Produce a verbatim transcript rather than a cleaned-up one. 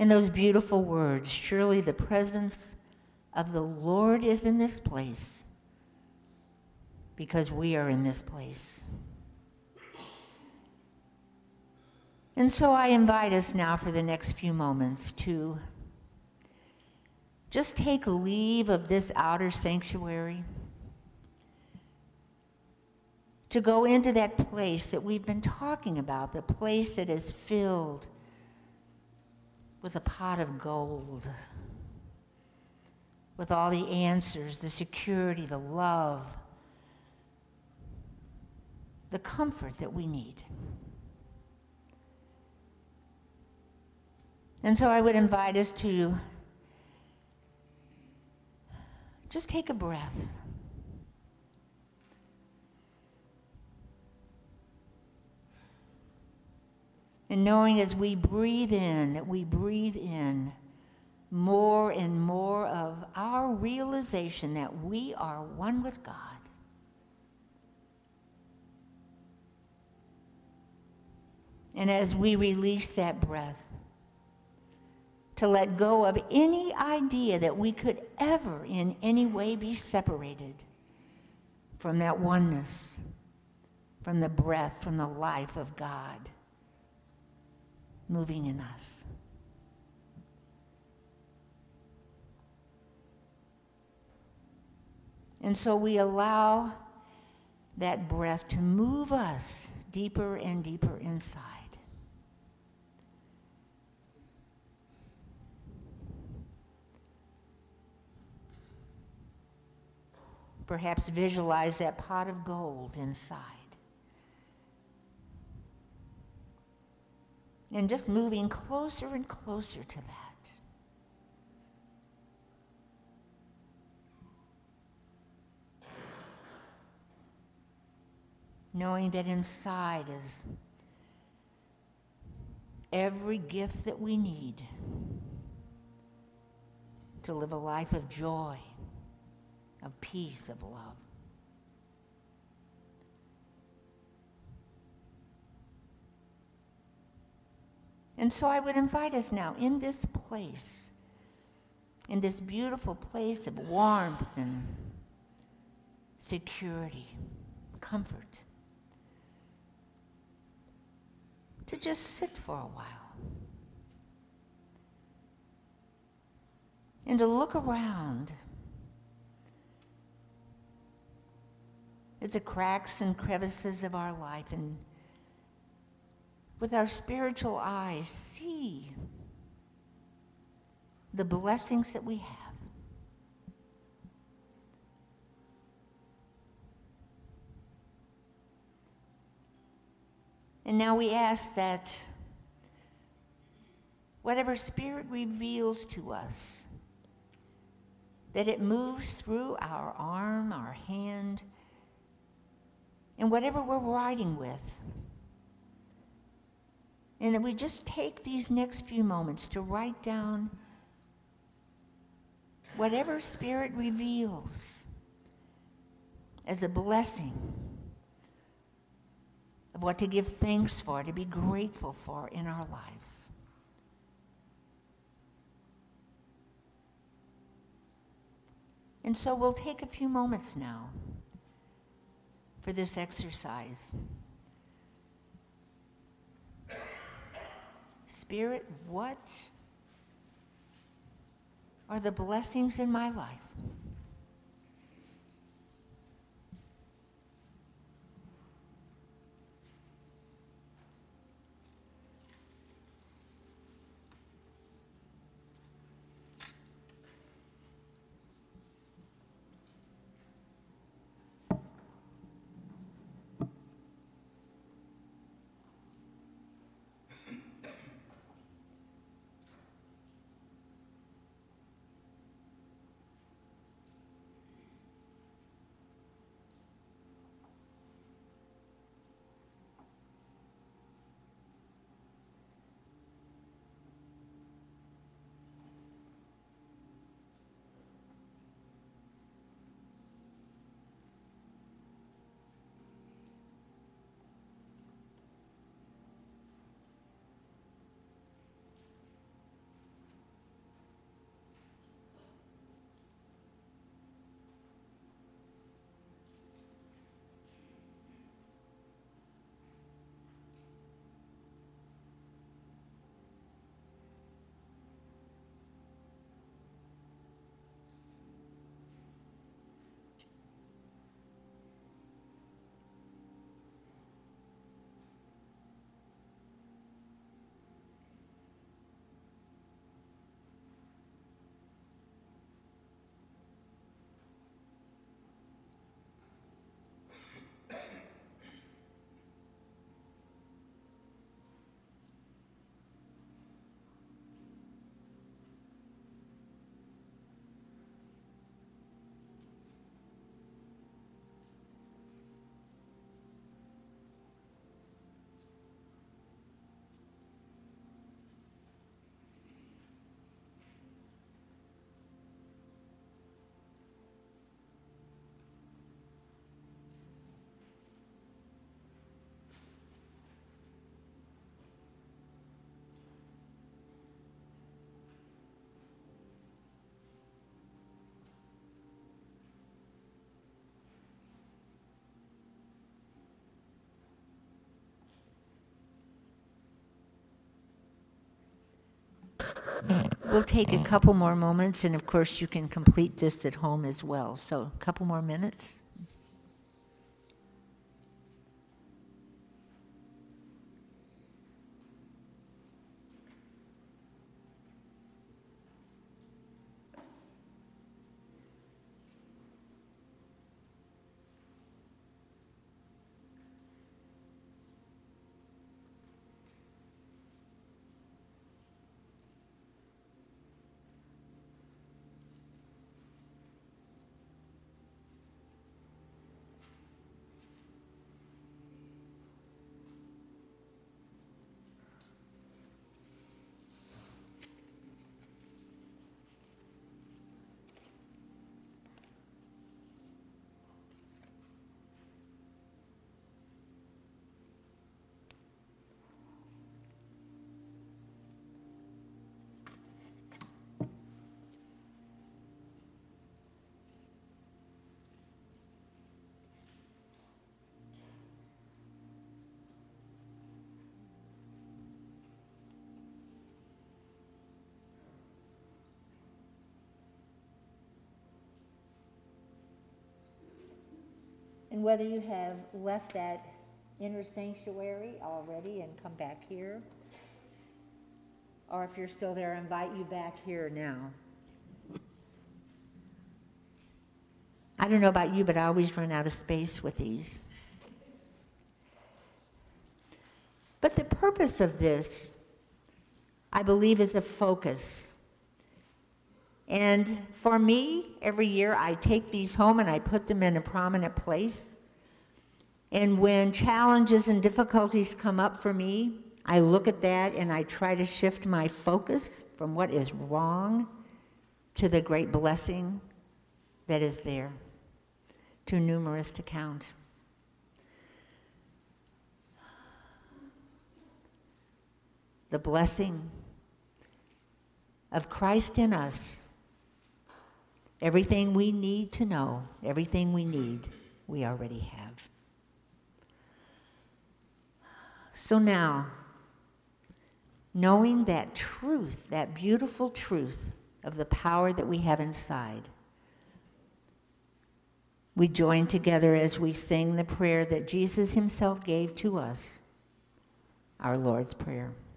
in those beautiful words, surely the presence of the Lord is in this place because we are in this place. And so I invite us now for the next few moments to just take leave of this outer sanctuary, to go into that place that we've been talking about, the place that is filled with a pot of gold, with all the answers, the security, the love, the comfort that we need. And so I would invite us to just take a breath. And knowing as we breathe in, that we breathe in more and more of our realization that we are one with God. And as we release that breath, to let go of any idea that we could ever in any way be separated from that oneness, from the breath, from the life of God moving in us. And so we allow that breath to move us deeper and deeper inside. Perhaps visualize that pot of gold inside. And just moving closer and closer to that. Knowing that inside is every gift that we need to live a life of joy, of peace, of love. And so I would invite us now in this place, in this beautiful place of warmth and security, comfort, to just sit for a while and to look around at the cracks and crevices of our life and with our spiritual eyes see the blessings that we have. And now we ask that whatever Spirit reveals to us, that it moves through our arm, our hand, and whatever we're writing with. And that we just take these next few moments to write down whatever Spirit reveals as a blessing of what to give thanks for, to be grateful for in our lives. And so we'll take a few moments now for this exercise. Spirit, what are the blessings in my life? We'll take a couple more moments, and of course you can complete this at home as well. So a couple more minutes. And whether you have left that inner sanctuary already and come back here, or if you're still there, I invite you back here now. I don't know about you, but I always run out of space with these. But the purpose of this, I believe, is a focus. And for me, every year I take these home and I put them in a prominent place. And when challenges and difficulties come up for me, I look at that and I try to shift my focus from what is wrong to the great blessing that is there, too numerous to count. The blessing of Christ in us. Everything we need to know, everything we need, we already have. So now, knowing that truth, that beautiful truth of the power that we have inside, we join together as we sing the prayer that Jesus himself gave to us, our Lord's Prayer.